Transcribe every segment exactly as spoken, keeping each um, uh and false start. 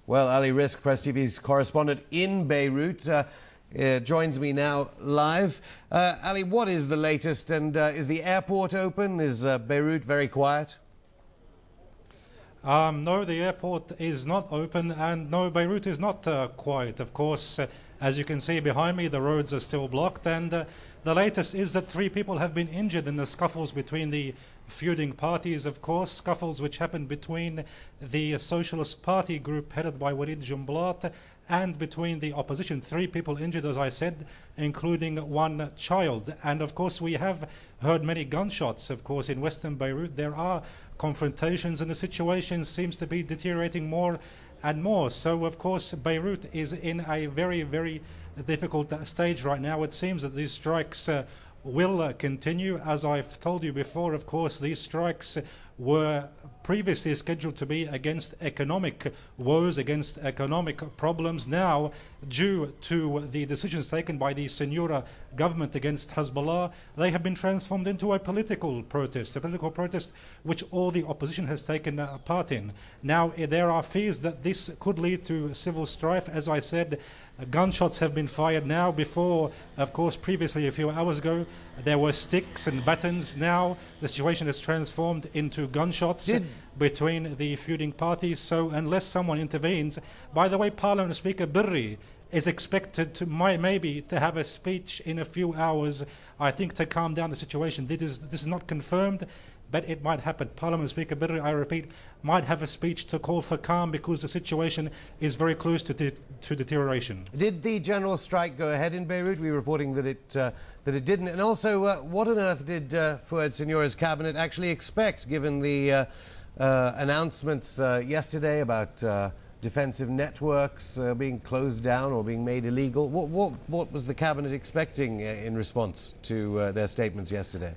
Well, Ali Rizk, Press T V's correspondent in Beirut, uh, uh, joins me now live. Uh, Ali, what is the latest, and uh, is the airport open? Is uh, Beirut very quiet? Um, no, the airport is not open, and no, Beirut is not uh, quiet. Of course, uh, as you can see behind me, the roads are still blocked, and uh, the latest is that three people have been injured in the scuffles between the feuding parties, of course, scuffles which happened between the Socialist Party group headed by Walid Jumblat and between the opposition. Three people injured, as I said, including one child. And of course, we have heard many gunshots, of course, in western Beirut. There are confrontations, and the situation seems to be deteriorating more and more. So, of course, Beirut is in a very, very difficult stage right now. It seems that these strikes uh, will uh, continue. As I've told you before, of course, these strikes were previously scheduled to be against economic woes, against economic problems. Now, due to the decisions taken by the Senura government against Hezbollah, they have been transformed into a political protest, a political protest which all the opposition has taken uh, part in. Now, uh, there are fears that this could lead to civil strife. As I said, uh, gunshots have been fired now. Before, of course, previously, a few hours ago, there were sticks and batons. Now, the situation has transformed into gunshots Did between the feuding parties. So unless someone intervenes, by the way, Parliament Speaker Birri is expected to might, maybe to have a speech in a few hours, I think, to calm down the situation. This is, this is not confirmed, but it might happen. Parliament Speaker Birri, I repeat, might have a speech to call for calm because the situation is very close to, de to deterioration. Did the general strike go ahead in Beirut? We were reporting that it, uh, that it didn't. And also, uh, what on earth did uh, Fouad Senura's cabinet actually expect, given the uh, uh, announcements uh, yesterday about uh, defensive networks uh, being closed down or being made illegal? What, what, what was the cabinet expecting uh, in response to uh, their statements yesterday?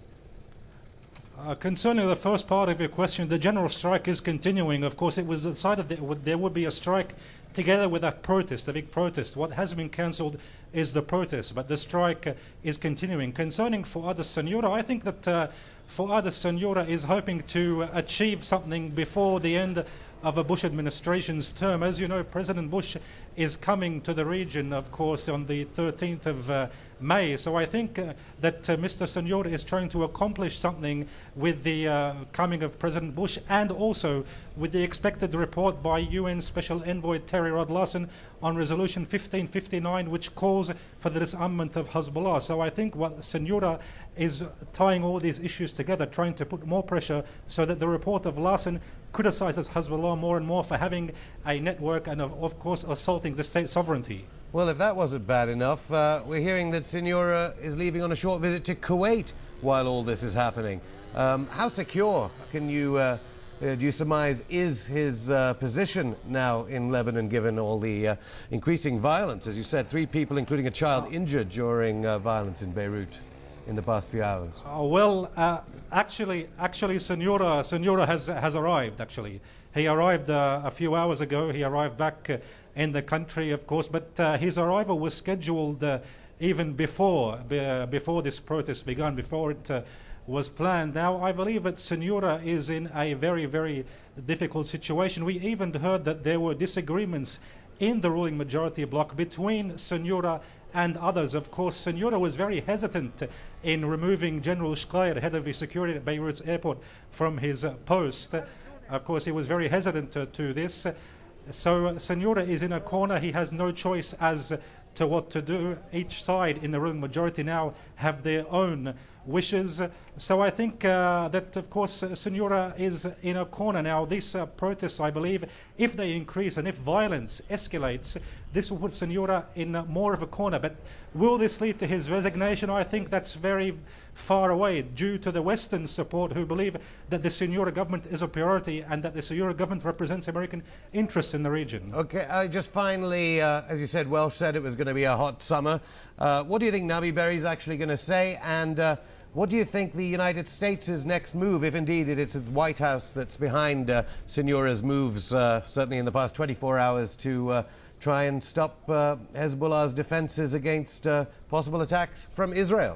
Uh, concerning the first part of your question, the general strike is continuing. Of course, it was decided that there would be a strike together with a protest, a big protest. What has been cancelled is the protest, but the strike uh, is continuing. Concerning Fouad Senura, I think that uh, Fouad Senura is hoping to achieve something before the end of a Bush administration's term. As you know, President Bush is coming to the region, of course, on the thirteenth of uh, May. So I think uh, that uh, Mister Senura is trying to accomplish something with the uh, coming of President Bush, and also with the expected report by U N Special Envoy Terry Rod-Larsen on Resolution fifteen fifty-nine, which calls for the disarmament of Hezbollah. So I think what Senura is tying all these issues together, trying to put more pressure so that the report of Larsen criticizes Hezbollah more and more for having a network and, of, of course, assaulting the state sovereignty. Well, if that wasn't bad enough, uh, we're hearing that Senura is leaving on a short visit to Kuwait while all this is happening. Um, how secure can you, uh, uh, do you surmise, is his uh, position now in Lebanon, given all the uh, increasing violence? As you said, three people, including a child, injured during uh, violence in Beirut in the past few hours. Uh, well, uh, actually, actually, Senura, Senura has has arrived. Actually, he arrived uh, a few hours ago. He arrived back uh, in the country, of course, but uh, his arrival was scheduled uh, even before uh, before this protest began, before it uh, was planned. Now, I believe that Senura is in a very, very difficult situation. We even heard that there were disagreements in the ruling majority bloc between Senura and others. Of course, Senura was very hesitant in removing General Shqair, head of the security at Beirut's airport, from his uh, post. Uh, of course, he was very hesitant to, to this. Uh, so uh, Senura is in a corner. He has no choice as to what to do. Each side in the ruling majority now have their own wishes. So I think uh, that, of course, uh, Senura is in a corner now. These uh, protests, I believe, if they increase and if violence escalates, this will put Senura in uh, more of a corner. But will this lead to his resignation? I think that's very far away, due to the Western support who believe that the Senura government is a priority and that the Senura government represents American interests in the region. Okay, uh, just finally, uh, as you said, Welsh said it was going to be a hot summer. Uh, what do you think Nabi Berri is actually going to say? And uh, what do you think the United States' next move, if indeed it is the White House that's behind uh, Senura's moves, uh, certainly in the past twenty-four hours, to uh, try and stop uh, Hezbollah's defenses against uh, possible attacks from Israel?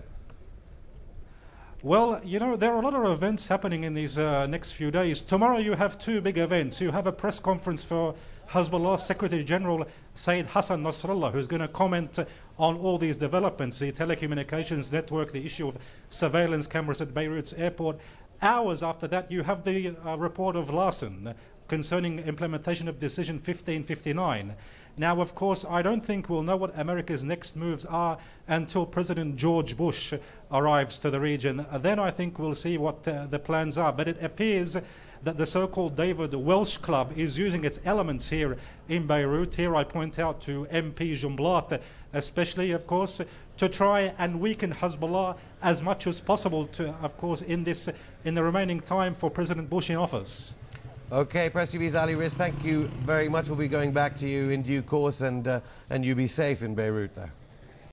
Well, you know, there are a lot of events happening in these uh, next few days. Tomorrow you have two big events. You have a press conference for Hezbollah Secretary General Sayyid Hassan Nasrallah, who's going to comment uh, on all these developments, the telecommunications network, the issue of surveillance cameras at Beirut's airport. Hours after that, you have the uh, report of Larson uh, concerning implementation of Decision fifteen fifty-nine. Now, of course, I don't think we'll know what America's next moves are until President George Bush arrives to the region. Then I think we'll see what uh, the plans are. But it appears that the so-called David Welsh Club is using its elements here in Beirut. Here I point out to M P Jumblat, especially, of course, to try and weaken Hezbollah as much as possible, to, of course, in this in the remaining time for President Bush in office. Okay, Press T V's Ali Riz, thank you very much. We'll be going back to you in due course, and uh, and you be safe in Beirut there.